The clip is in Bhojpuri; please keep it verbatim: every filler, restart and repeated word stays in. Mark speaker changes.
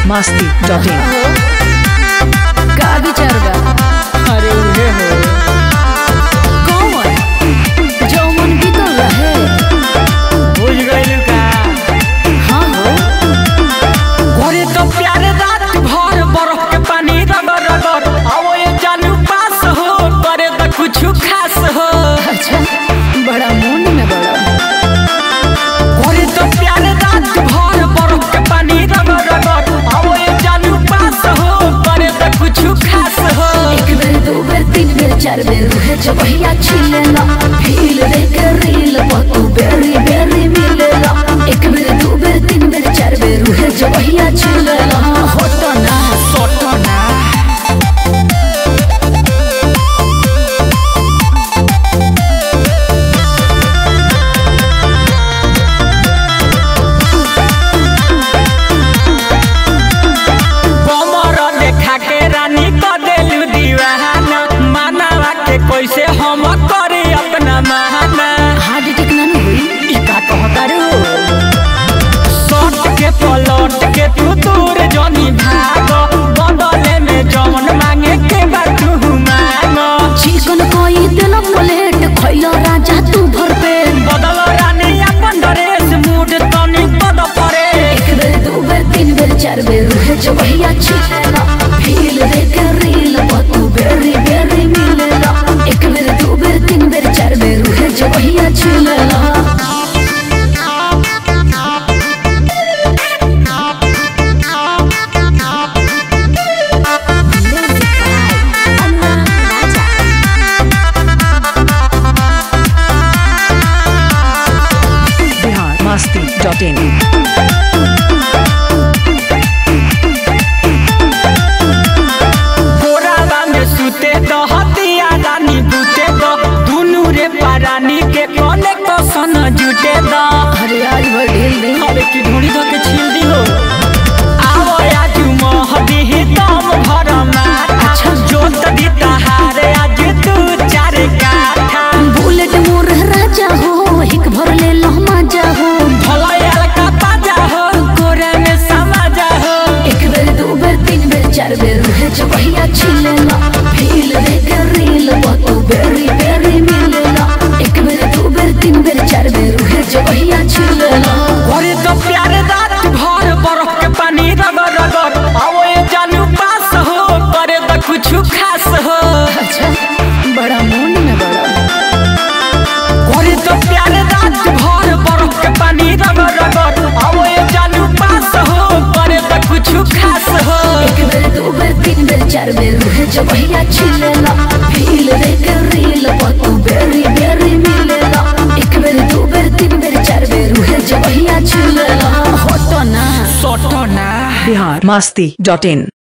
Speaker 1: मस्ती डॉट इन।
Speaker 2: का विचार बा?
Speaker 1: अरे उहे हो
Speaker 2: कौन जौन बीतल रहे
Speaker 1: बुझ गइल का।
Speaker 2: हाँ हो
Speaker 1: घरे तो प्यारे रात भर बर्फ के पानी रगर रगर आओ ये जानू पास हो करे तो कुछ खास हो।
Speaker 2: अच्छा बड़ा मुंड में बड़ा
Speaker 1: घरे तो प्यारे रात भर बर्फ के पानी रगर रगर आओ ये जानू पास हो करे तो कुछ खास हो।
Speaker 2: एक बेर दो बेर तीन बेर चार बेर रुहे जबहिया छिलेला फील रे के रील तू बेरी बेरी मिलेला। एक बेर दो बेर तीन बेर चार बेर रुहे जबहिया छिलेला होटो ना
Speaker 1: सोटो ना कैसे हम करे अपना महाना
Speaker 2: हार्ट अटैक ना हुई
Speaker 1: इका कहतारू सट के पलट के तू दूर जनी भागो बदले में जवन मांगे के बात तू मांगो।
Speaker 2: चिकन कोई दिल प्लेट खइलो राजा तू भर पे
Speaker 1: बदल रानी अपन ड्रेस मूड तनी बद परे।
Speaker 2: एक बेर दो बेर तीन बेर चार बेर रुहे जबहिया छिलेला फील रे के रील तू बेरी बेरी मिलेला। एक बेर दो बेर तीन बेर चार बेर रुहे जबहिया छिलेला
Speaker 1: बिहार मस्ती डॉट इन। रानी के कोने को सन जुटे दा
Speaker 2: अरे आज बढ़ेल दे
Speaker 1: अरे की ढूंढी धो के छील दी हो। आवो आज मोहदी ही तम घर माथा अच्छा जोत दी तहारे आज तू चार काठा।
Speaker 2: बुलेट मोर राजा हो हिक भर ले लो मजा हो
Speaker 1: भला यार का बाजा हो कोरे में समाजा हो।
Speaker 2: एक बेर दो बेर तीन बेर चार बेर रुहे जबहिया छिलेला फील रे के रील तू बेरी बेरी मिलेला। एक बेर दो बेर तीन बेर चार बेर रुहे जबहिया छिलेला
Speaker 1: घरे तो प्यारे रात भर बर्फ के पानी रगर रगर आओ ये जानू पास हो करे तो कुछ खास हो।
Speaker 2: अच्छा बड़ा मुंड में बड़ा
Speaker 1: घरे तो प्यारे रात भर बर्फ के पानी रगर रगर आओ ये जानू पास हो करे तो कुछ खास हो।
Speaker 2: एक बेर दो बेर तीन बेर चार बेर रुहे जबहिया छिलेला फील रे के रील तू बेरी बेरी मिलेला। एक बेर दो बेर तीन बेर चार बेर रुहे जबहिया छिलेला होटो ना
Speaker 1: सोटो ना। बिहार मस्ती डॉट इन।